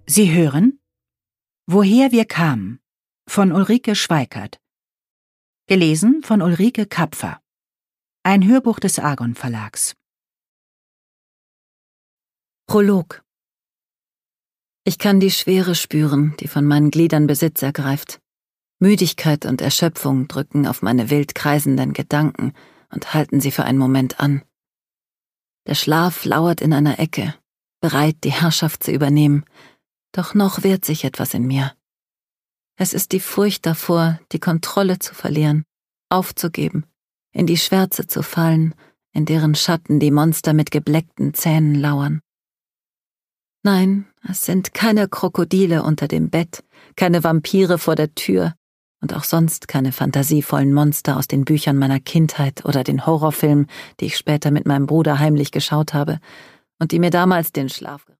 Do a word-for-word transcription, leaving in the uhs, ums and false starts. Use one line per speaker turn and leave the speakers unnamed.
Sie hören Woher wir kamen von Ulrike Schweikert. Gelesen von Ulrike Kapfer. Ein Hörbuch des Argon Verlags.
Prolog. Ich kann die Schwere spüren, die von meinen Gliedern Besitz ergreift. Müdigkeit und Erschöpfung drücken auf meine wild kreisenden Gedanken und halten sie für einen Moment an. Der Schlaf lauert in einer Ecke, bereit, die Herrschaft zu übernehmen, doch noch wehrt sich etwas in mir. Es ist die Furcht davor, die Kontrolle zu verlieren, aufzugeben, in die Schwärze zu fallen, in deren Schatten die Monster mit gebleckten Zähnen lauern. Nein, es sind keine Krokodile unter dem Bett, keine Vampire vor der Tür und auch sonst keine fantasievollen Monster aus den Büchern meiner Kindheit oder den Horrorfilmen, die ich später mit meinem Bruder heimlich geschaut habe und die mir damals den Schlaf